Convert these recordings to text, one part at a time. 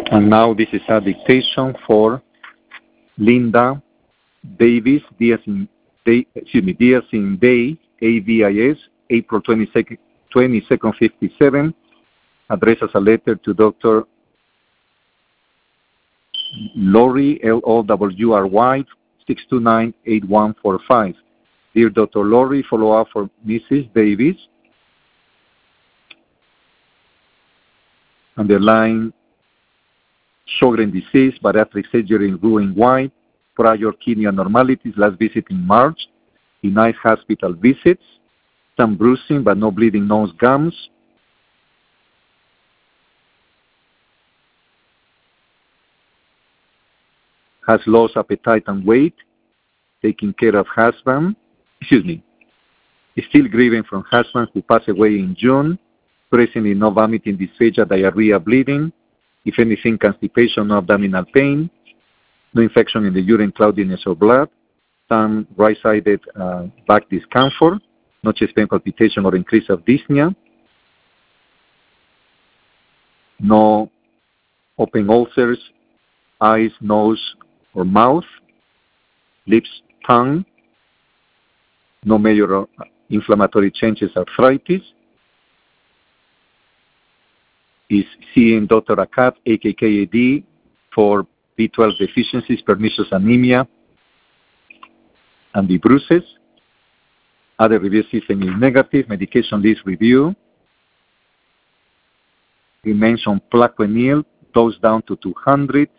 And now this is a dictation for Linda Davis, Diaz in Day, AVIS, April 22nd, 57, addressed as a letter to Dr. Lowry, Lowry, 629-8145. Dear Dr. Lowry, follow-up for Mrs. Davis. Underlying Sjogren disease, bariatric surgery in Roux-en-Y, prior kidney abnormalities, last visit in March, denied hospital visits, some bruising but no bleeding, nose gums. Has lost appetite and weight, taking care of husband, is still grieving from husband who passed away in June, presently no vomiting, dysphagia, diarrhea, bleeding, if anything, constipation, no abdominal pain, no infection in the urine, cloudiness or blood, some right-sided back discomfort, no chest pain, palpitation or increase of dyspnea, no open ulcers, eyes, nose or mouth, lips, tongue, no major inflammatory changes, arthritis, is seeing Dr. Akat, AKKAD, for B12 deficiencies, pernicious anemia, and the bruises. Other review system is negative. Medication list review. Remains on Plaquenil, dose down to 200.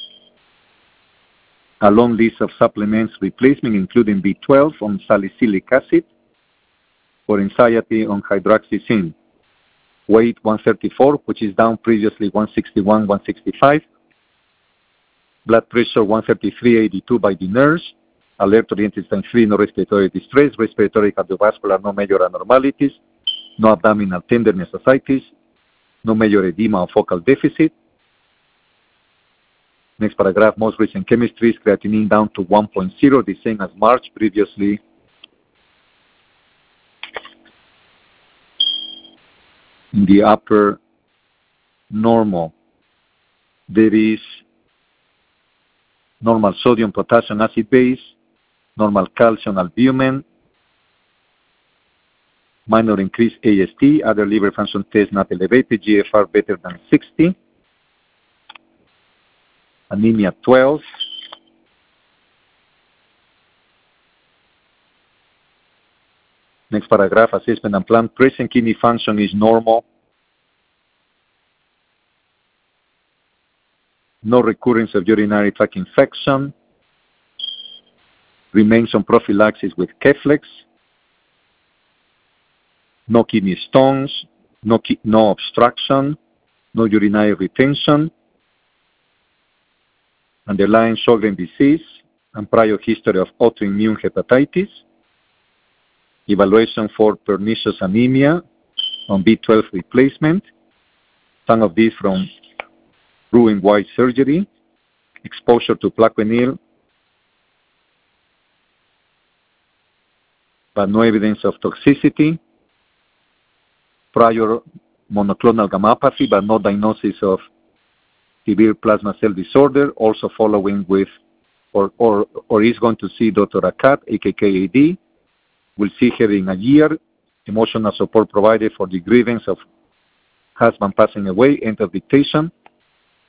A long list of supplements replacement, including B12 on salicylic acid, for anxiety on hydroxyzine. Weight 134, which is down previously 161, 165. Blood pressure 133/82 by the nurse. Alert oriented sign 3, no respiratory distress. Respiratory cardiovascular, no major abnormalities. No abdominal tenderness, ascites. No major edema or focal deficit. Next paragraph, most recent chemistries, creatinine down to 1.0, the same as March previously. In the upper normal, there is normal sodium, potassium, acid base, normal calcium, albumin, minor increased AST, other liver function tests not elevated, GFR better than 60, anemia 12, next paragraph, assessment and plan, present kidney function is normal, no recurrence of urinary tract infection, remains on prophylaxis with Keflex, no kidney stones, no obstruction, no urinary retention, underlying Sjogren disease and prior history of autoimmune hepatitis, evaluation for pernicious anemia on B12 replacement, some of these from Roux-en-Y surgery, exposure to Plaquenil, but no evidence of toxicity, prior monoclonal gammopathy, but no diagnosis of severe plasma cell disorder, also following with, or is going to see Dr. Akat, AKKAD, will see her in a year, emotional support provided for the grievance of husband passing away, end of dictation,